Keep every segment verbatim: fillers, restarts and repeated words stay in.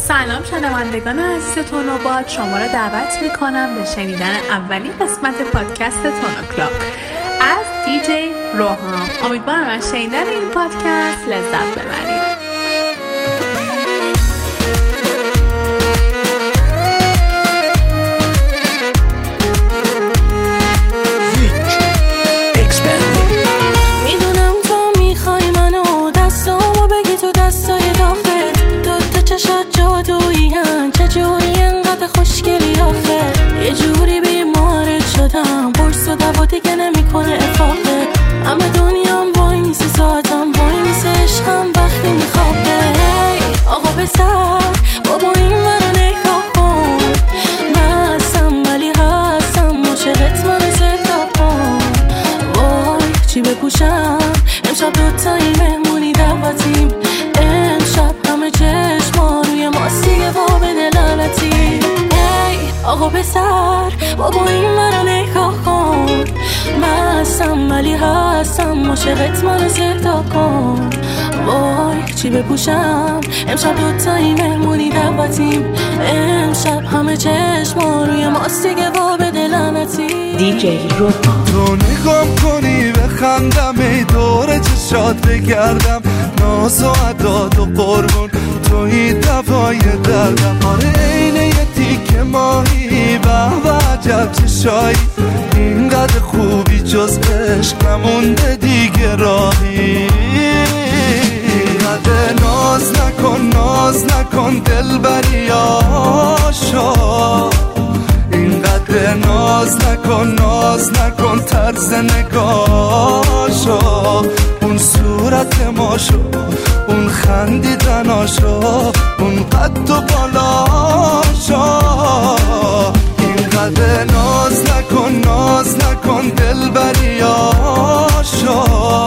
سلام شنوندگان عزیز تونوباد، شما را دعوت میکنم به شنیدن اولین قسمت پادکست تونو کلاب از دی جی روحام. امیدوارم از شنیدن این پادکست لذت ببرید. میدونم تو میخوای منو دستامو بگی تو دستای داخل، دوتا چشات جادویی هن، چجوری انقدر خوشگلی آخه. یه جوری بیمارت شدم، قرص و دوا دیگه نمیکنه افاقه. همه دنیام وای میسی، ساعتم وای میسه، عشقم وقتی میخوابه. آقا بسر بابا این منو نگاه کن، بستم ولی هستم عاشقت، منو زهدا کن. وای چی بپوشم امشب، دوتایی مهمونی دعوتیم. امشب همه چشما روی ماست دیگه، وا بده لعنتی. ای آقا بسر بابا این منو نگاه کن، بستم ولی هستم عاشقت، منو زهدا کن. وای چی بپوشم امشب، دوتایی مهمونی دعوتیم. امشب همه چشما روی ماست دیگه، وا بده لعنتی. دی جی روحام. تو نگام کنی بخندم، ای دور چشات بگردم، ناز و عداد و قربون توی دوای دردم. آره اینه یه تیک ماهی، به و عجب چشایی، اینقدر خوبی جز عشق نمونده دیگه راهی. اینقدر ناز نکن ناز نکن دلبری آشا، اینقدر ناز نکن ناز نکن طرز نگاشو. اون صورت ماشو، اون خندیدناشو، اون قد و بالاشو. اینقدر ناز نکن ناز نکن دلبریاشو،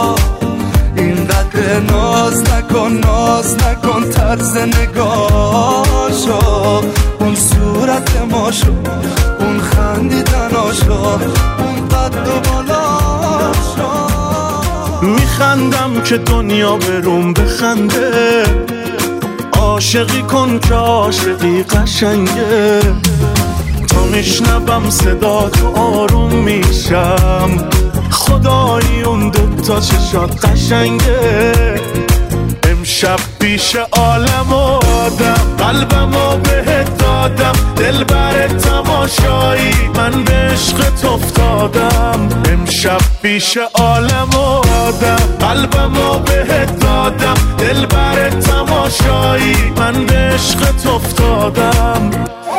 اینقدر ناز نکن ناز نکن طرز نگاشو. اون صورت ماشو، اون خندیدناشو، اون قد و بالاشو. میخندم که دنیا بروم بخنده، عاشقی کن که عاشقی قشنگه. تا میشنبم صدا تو آروم میشم، خدایی اون دوتا چشات قشنگه. امشب پیش عالم و آدم، قلبمو بهت دادم، دل بر تماشایی، من به عشقت افتادم. امشب پیش عالم و آدم، قلبمو بهت دادم، دل بر تماشایی، من به عشقت افتادم.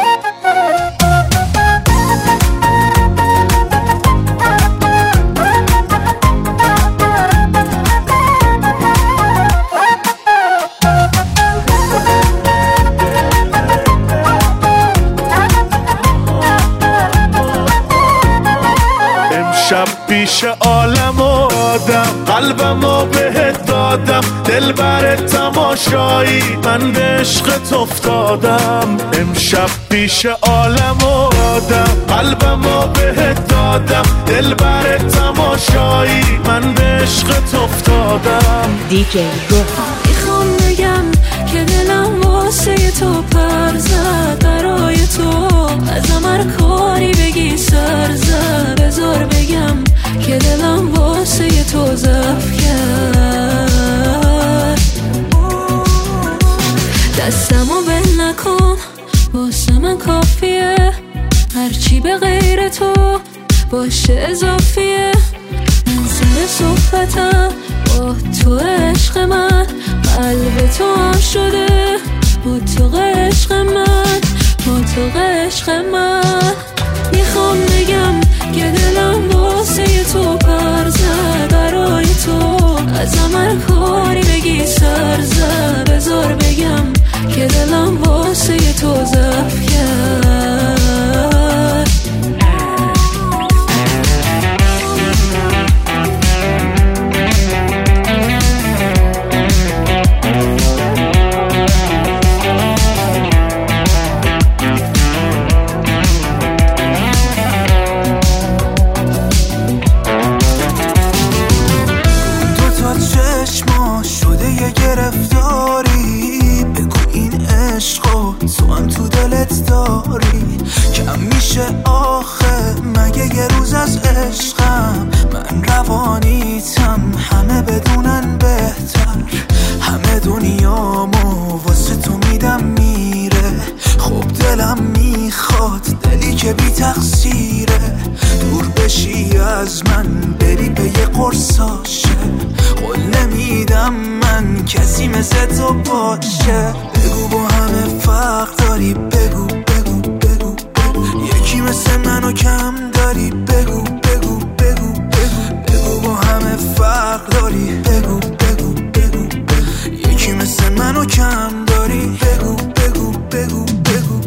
شب پیش عالم و آدم، قلبمو بهت دادم، دل بر تماشایی، من به عشقت افتادم. امشب پیش عالم و آدم، قلبمو بهت دادم، دل بر تماشایی، من به عشقت افتادم. دی جی روحام. میخوام بگم که دلم واسه تو پر زد، برای تو ازم هر کاری بگی سر زد. بذار بگم که دلم واسه تو ضعف کرد. دستمو بل نکن واسه من کافیه، هرچی به غیر تو باشه اضافیه. من سر صحبتم با تو عشق من، قلب تو هم شده با تو عشق من، با تو عشق من. میخوام بگم که دلم واسه تو پر زد، برای تو ازم هر کاری بگی سر زد. بذار بگم که دلم واسه تو ضعف کرد. گرفتاری دلت داری. کم میشه آخه مگه یه روز از عشقم، من روانیتم همه بدونن بهتر. همه دنیامو واسه تو میدم میره، خب دلم میخواد دلی که بی تقصیره. دور بشی از من بری به یه قرصاشه، قول نمیدم من کسی مثل تو باشه. بگو با همه فرق داری، بگو بگو بگو بگو یکی مثل منو کم داری، بگو بگو بگو بگو بگو با همه فرق داری، بگو بگو بگو بگو یکی مثل منو کم داری، بگو بگو بگو بگو.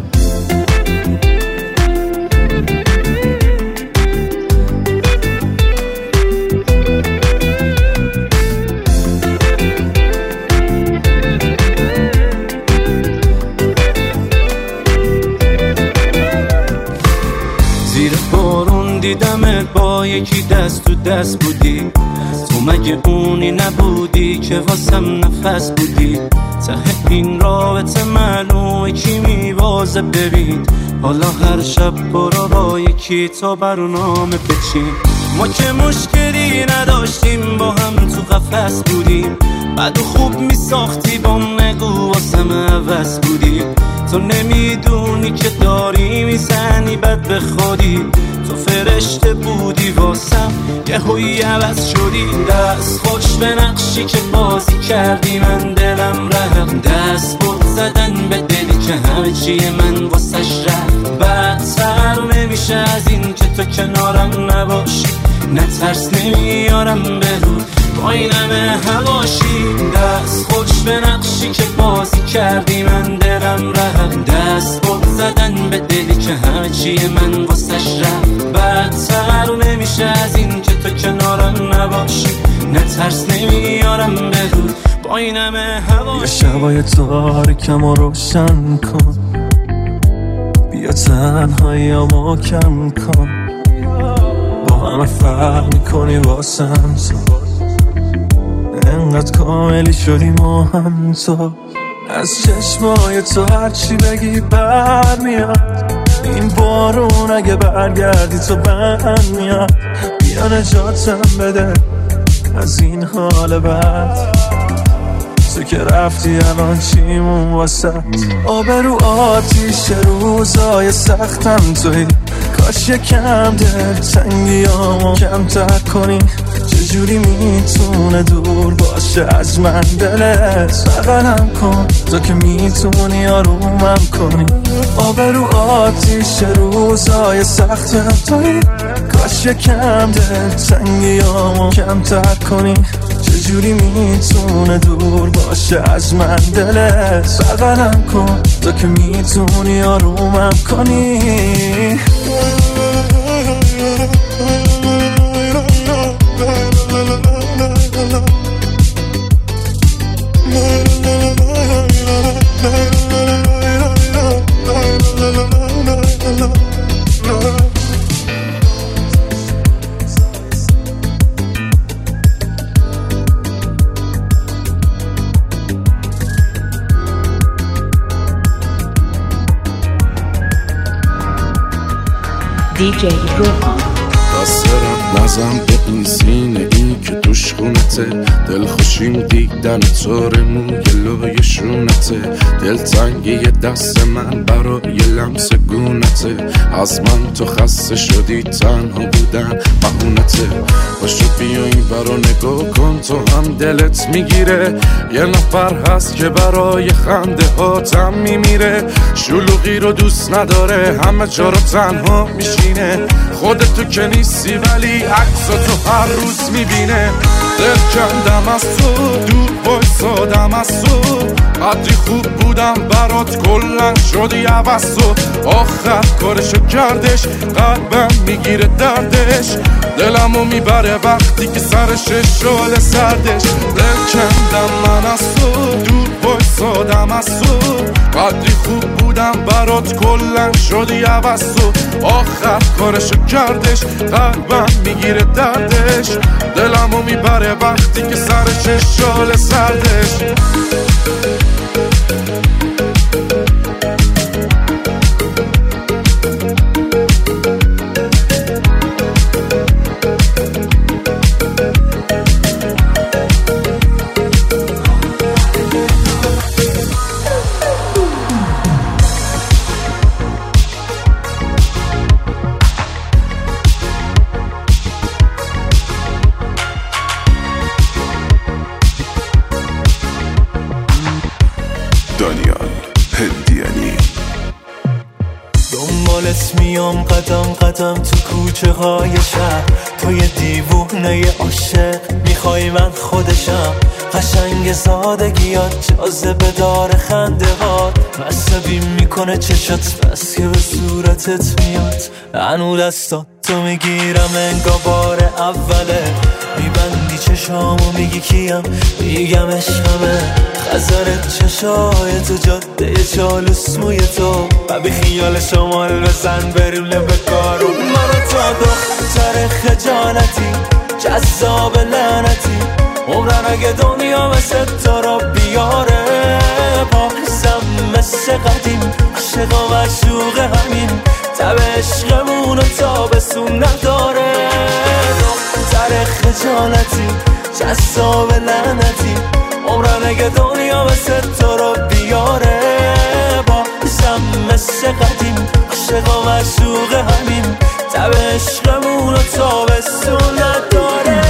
دیدمت با یکی دست تو دست بودی، تو مگه اونی نبودی که واسم نفس بودی. ته این رابطه معلومه کی میوازه ببین، حالا هر شب برو با یکی تا برنامه بچین. ما که مشکلی نداشتیم با هم تو قفس بودیم، بعد خوب میساختی با نگو واسم عوض بودی. تو نمیدونی که داری میزنی بد به خودی، تو فرشته بودی واسم یه هوی عوض شدی. دست خوش به نقشی که بازی کردی من دلم رفت، دست بود زدن به دلی که همه چیه من واسش رفت. بدتر نمیشه از این که تو کنارم نباشی، نه ترس نمیارم به رو با این همه هواشی. دست خوش به نقشی که بازی کردی من دلم رفت، دست بود زدن به دلی که همه چیه من واسش رفت. بدتر نمیشه از این که تو کنارم نباشی، نه ترس نمیارم به رو با این همه هواشی. یه شبای تاریکم رو روشن کن، بیا تنهاییامو کم کن. با همه فرق میکنی واسم تو، انقدر کاملی شدی ما هم تو. از چشمای تو هرچی بگی بر میاد، این بارون اگه برگردی تو بند میاد. بیا نجاتم بده از این حال بد، تو که رفتی الان چیمون واسه. آبرو آتیش روزای سختم توی، کاش یکم دل تنگیامو کمتر کنی. چجوری میتونه دور باشه از من دلت، بغلم کن تو که میتونی آرومم کنی. آبرو آتیش روزای سختم توی، کاش یکم دل تنگیامو کمتر کنی. چجوری میتونه دور باشه از من دلت، بغلم کن تو که میتونی آرومم کنی. دی جی روحان دسترم نزم به این سینه ای که توش خونته، دل خوشیم دیدن طور موی لای شونته. دل تنگی دست من برای لمس گونته، از من تو خسته شدی تنها بودن بهونته. باشو بیا این برا نگاه کن تو هم دلت میگیره، یه نفر هست که برای خنده هاتم میمیره. شلوغی رو دوست نداره همه جا رو تنها میشینه، خودت تو که نیستی ولی عکسا تو هر روز میبینه. دل کندم از تو دور بایستادم از تو، قدری خوب بودم برات کلن شدی عوض تو. آخر کارشو کردش قلبم میگیره دردش، دلمو میبره وقتی که سرش شعله سردش. دل کندم من از تو دور بایستادم از تو، قدری خوب بودم برات کلن شدی عوض تو. آخر کارشو کردش قلبم میگیره دردش، دلمو میبره وقتی که سرش شعله سردش. هندیانی. دنبالت میام قدم قدم تو کوچه های شهر، تو یه دیوونه عاشق میخوای من خودشم. قشنگ سادگیات جاذبه داره خنده هات، عصبی میکنه چشات بس که به صورتت میاد. هنو دستا تو میگیرم انگار بار اوله، میبندی چشامو میگی کیم، میگم عشقمه. خزرت چشای تو جاده چالوس موی تو، و بی خیال شمال بزن بریم لبه کارو. منو تا دختر خجالتی جذاب لعنتی، عمرن اگه دنیا مثل تو رو بیاره. پاکسم مثل قدیم عاشق و معشوق همین، تب عشقمونو تابستون نداره. دختر خجالتی جذاب لعنتی، عمرن اگه دنیا مثل تو رو بیاره. پاکسم مثل قدیم عاشق و معشوق همین، تب عشقمونو تابستون نداره.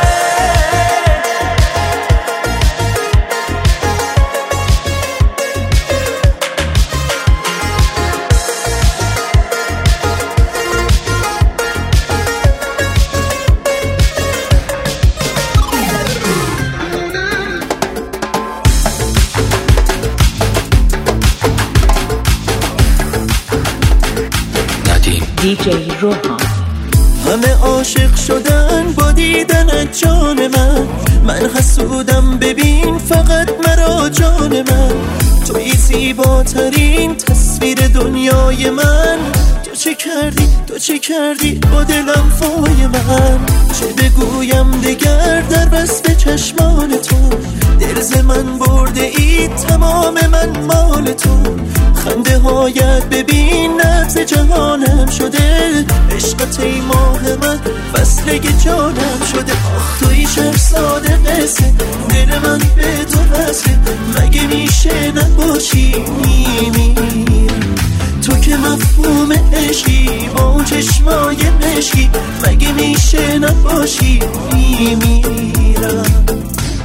دیجی روحان. همه عاشق شدن با دیدن جان من، من حسودم ببین فقط مرا جان من. توی زیباترین تصویر دنیای من، تو چه کردی تو چه کردی با دلم فای من. چه بگویم دگر در بسته چشمان تو، دل من برده ای تمام من مال تو. خنده هایت ببین نبض جهانم شده، عشقت ای ماه من فصلگ جانم شده. آخ توی شهرزاد قصه، دل من به تو وصله، مگه میشه نباشی میمیرم. تو که مفهوم عشقی با چشمای مشکی، مگه میشه نباشی میمیرم.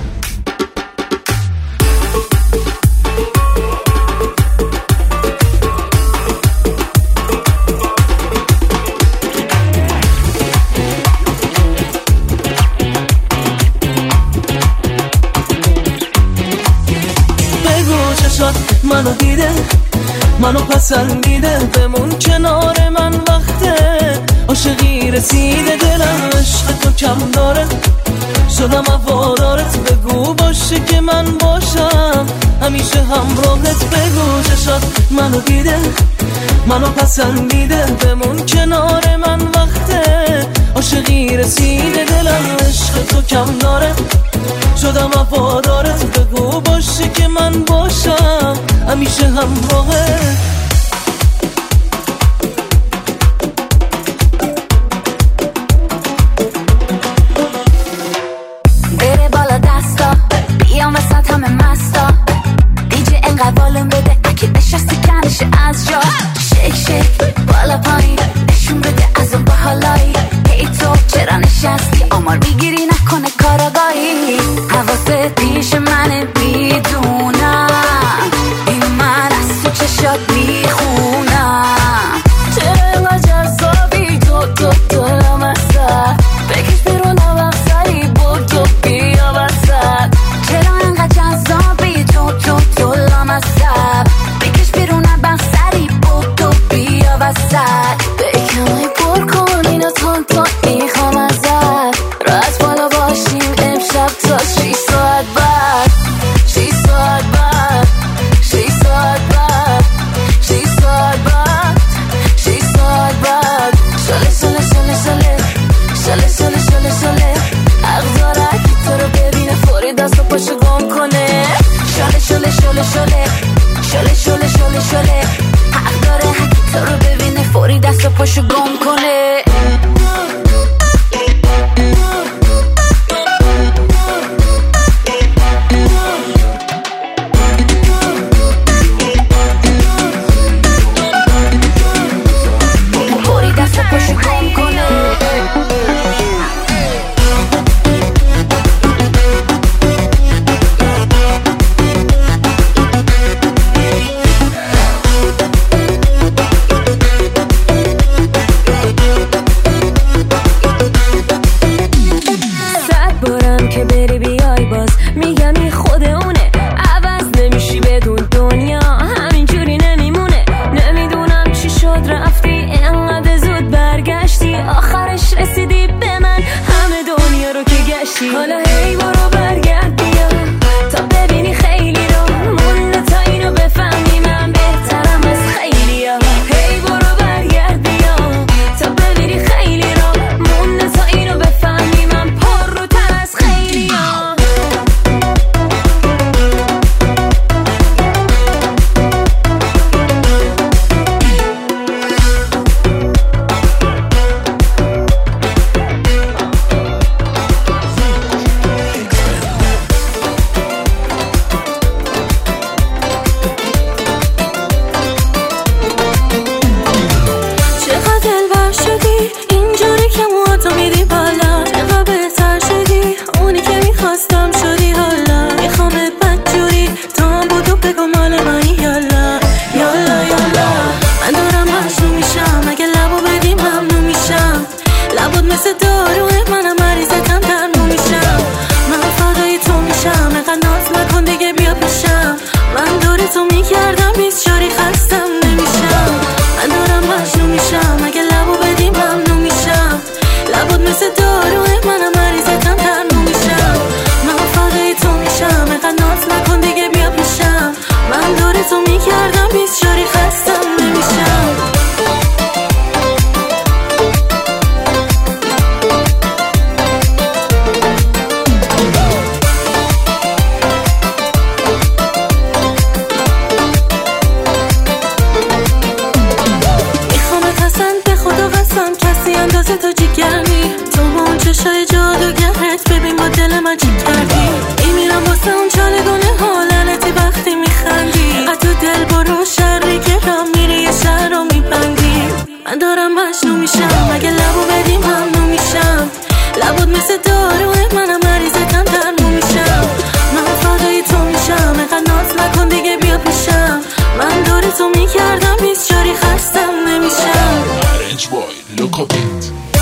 منو دیده منو پسندیده، بمون کنار من وقته عاشقی رسیده. دلم عشق تو کم داره، شدم هوادارت. بگو باشه که من باشم همیشه همراهت. بگو چشات منو دیده منو پسندیده، بمون کنار من وقته عاشقی رسیده. دلم عشق تو کم داره، شدم وفادارت. بگو باشه که من باشم همیشه همراهت. بره بالا دستا بیام وسط همه مستا، دیجه انقدر والون بده اگه نشستی کنش از جا. شیک شیک بالا پایین نشون بده از اون باحالایی. هی تو چرا نشستی آمار میگیری نکنه کاراگاهی. حواست پیش منه میدونم، این من از تو چشات میخونم. چرا اینقدر جذابی تو تو تو لامصب، بکش بیرون وقت بودو بیا وسط. چرا اینقدر جذابی تو تو تو لامصب، بکش بیرون بخصری بودو بیا وسط. بکنای پر کن اینو تون تون میخوام ازت، راست بالا باشیم امشب تا شیش ساعت بعد. شیش ساعت بعد شیش ساعت بعد شیش ساعت بعد شیش ساعت بعد. شله شله شله شله شله شله شله شله حق داره که تو رو ببینه فوری دست و پاشو گم کنه. شله شله شله شله شله شله شله شله حق داره که تو رو ببینه فوری دست و پاشو گم کنه. میکردم بیسچاری خستم نمیشم. تو جیگرنی تو با اون چشای جادوگرت ببین با دل من چی کردی. میمیرم واسه اون چالگونه ها لعنتی وقتی میخندی. از تو دل برو شری گرم میری یه شهر رو میبندی. من دارم مجنون میشم اگه لبو بدیم ممنون میشم. لبود مثل داروه منم مریضتم درمون میشم. من فدای تو میشم اینقدر ناز نکن دیگه بیا پیشم. من داری تو میکردم بیسچاری خستم نمیشم. Orange boy, look up it.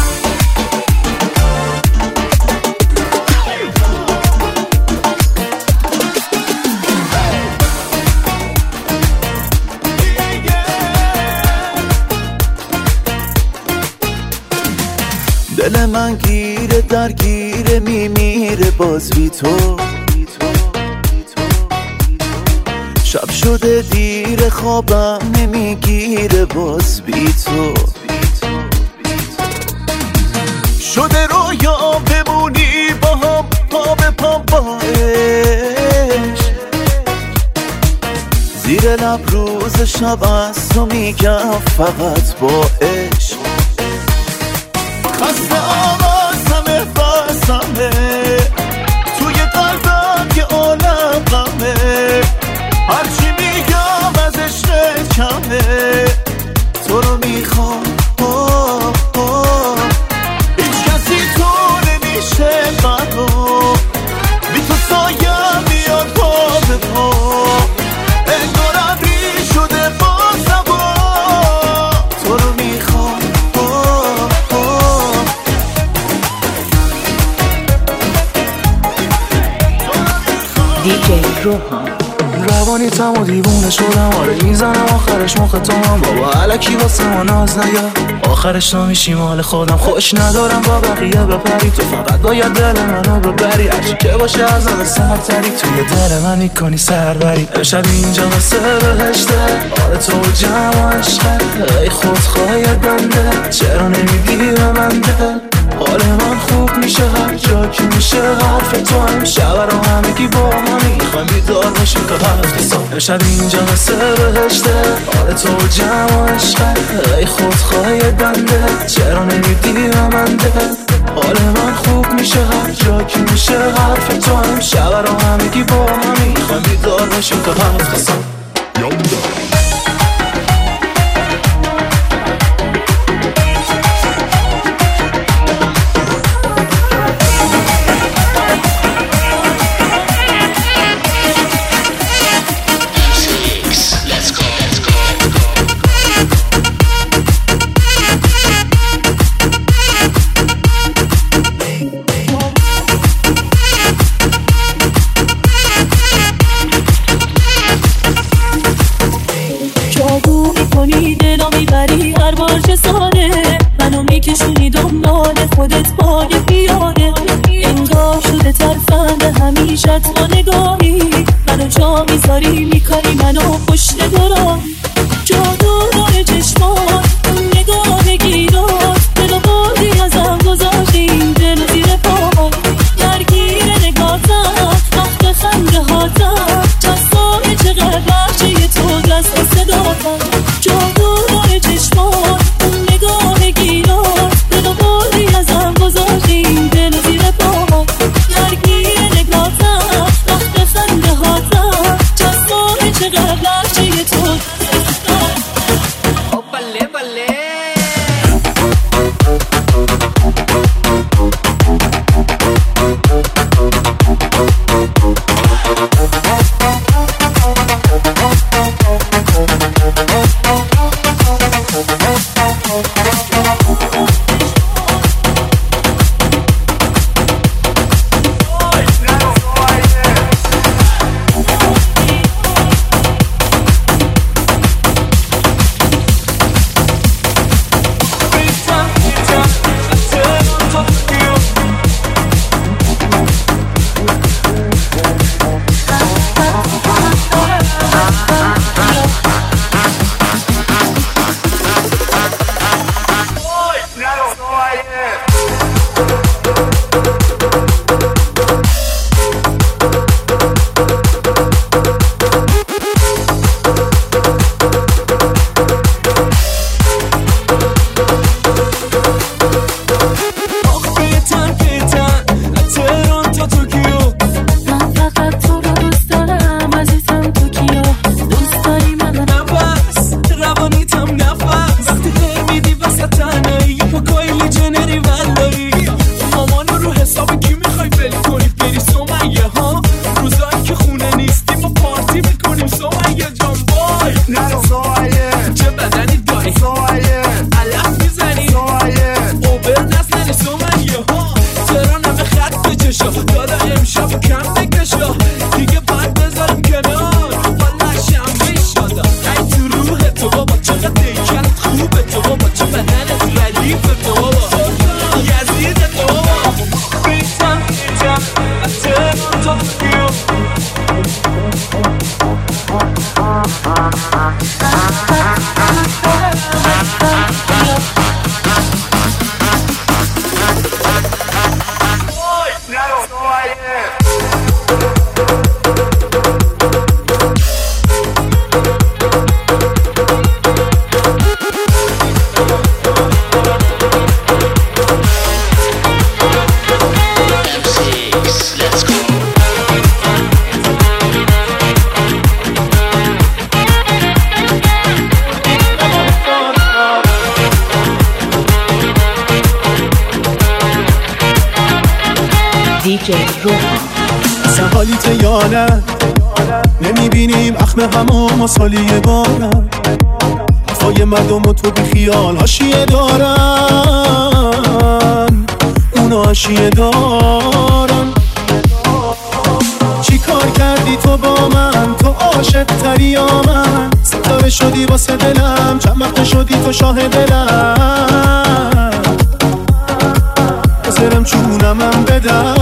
دل من گیره در گیره میمیره باز بی تو. شب شده دیر خوابم نمیگیره باز بی تو. شده رویا بمونی با هم پا به پا با عشق. زیر لب روز شب از تو میگم فقط با عشق. خسته آوازمه بسمه توی قلبم یه عالم غمه. هرچی میگم از عشق کمه تو رو میخوام. هیچ کسی تو نمیشه منو بی تو سایم میاد پا به پا. انگارم ری شده با زبا تو رو میخوام. دیجی روحان روانی تم و دیوونه شدم آره میزنم آخرش مخ تو هم بابا علکی واسه ما ناز نیا. آخرش تو میشی مال خودم خوش ندارم با بقیه بپری. تو فقط باید دل منو ببری هرچی که باشه از همه سرتری. توی دل من میکنی سربری. امشب اینجا واسه بهشته آره تو جمع عشقه. ای خودخواه بنده چرا نمیگی به من دل. حال من خوب میشه هر جا که میشه حرف تو هم شب رو همگی با هم میخوایم بیدار باشیم تا هفته صبح. امشب اینجا مثل بهشته آره تو جمع عشقه. ای خودخواه بنده چرا نمیدی به من دل. حال من خوب میشه هر جا که میشه حرف تو هم شب رو همگی با هم میخوایم بیدار باشیم تا هفته صبح. هر بار چه ساده منو میکشونی دنبال خودت با یه پیاده. انگار شده ترفند همیشه تو نگاهی. منو جا میذاری میکنی منو پشت دوران. جادو روی چشمات اون نگاه گیرات. دلو بردی ازم گذاشتی دل زیر پا. درگیر نگاتم وقت خنده هاتم. جستای چقدر بخشی تو دست صداتم. جادو روی چشمات اون نگاه گیرات. دلو بردی ازم گذاشتی دل زیر پا. درگیر نگاتم وقت خنده هاتم. جستای چقدر بخشی تو بله بله. میکنی علف میزنی اوبر نزنی سومنیه ها تهران همه خط چشا دادا امشب کم بکشا دیگه بعد بذارم کنار والا شنبه شادا ای تو روح تو بابا چقدر دیکن خوبه تو بابا چه بدنت ردیفه تو بابا یزید تو بابا بیتم بیتم تهران توکیو دیجی روحان سهالیت یا نه نمیبینیم اخم همه مسالی بارن حرفای مردم و تو بی خیال حاشیه دارن اونا حاشیه دارن چی کار کردی تو با من تو عاشق تری یا من ستاره شدی واسه دلم چند وقت شدی تو شاه دلم بذارم چونم هم بدم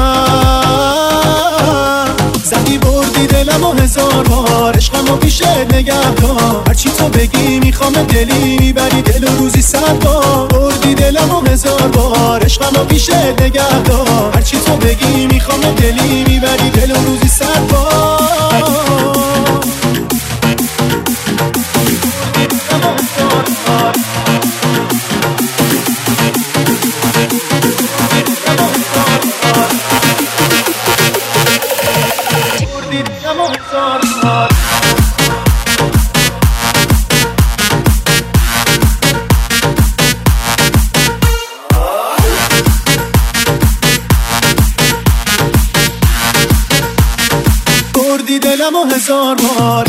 زدی بردی دلم و هزار بار عشقم و پیشت نگه دار هرچی تو بگی میخوام دلی میبری دل و روزی صد بار بردی دلم و هزار بار عشقم و پیشت نگه دار هرچی تو بگی میخوام دلی میبری دل و روزی صد بار بردی دلم و هزار بار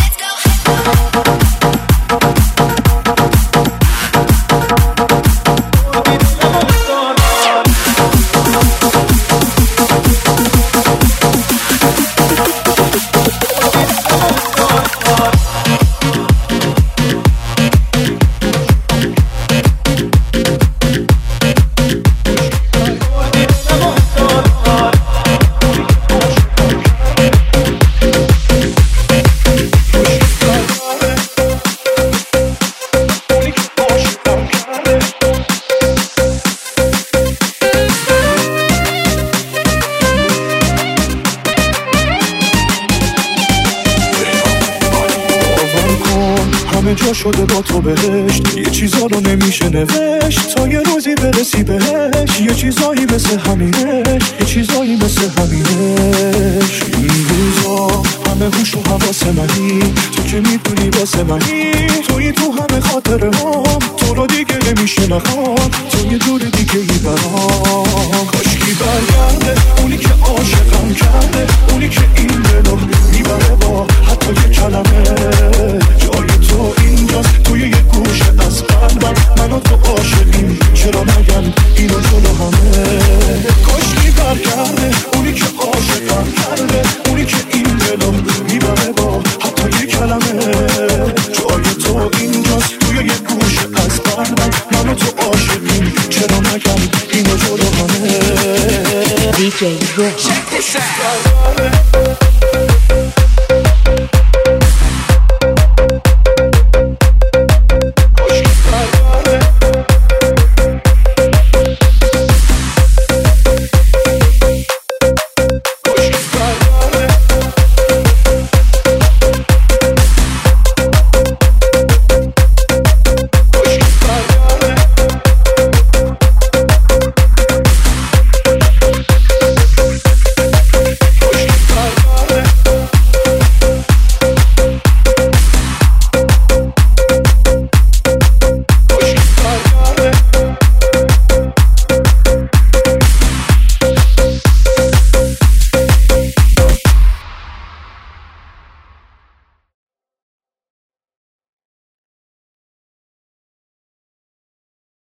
جا شده با تو بهشت یه چیزا رو نمیشه نوشت تا یه روزی برسی بهش یه چیزایی مثل همینش یه چیزایی مثل همینش این روزا همه هوش و حواس منی تو که میدونی واسه منی توی تو همه خاطره هم تو رو دیگه نمیشه نخوام تو یه جور دیگه ای برام کاشکی برگرده اونی که عاشقم کرده اونی که این دلو میبره با حتی یه کلمه جای تو اینجاست توی یه گوشه از قلبم من و تو عاشقیم چرا نگم اینو جلو همه کاشکی برگرده اونی که عاشقم کرده اونی که این دلو میبره با حتی یه کلمه جای تو اینجاست توی یه گوشه از قلبم من و تو عاشقیم چرا نگم اینو جلو همه دیجی روحان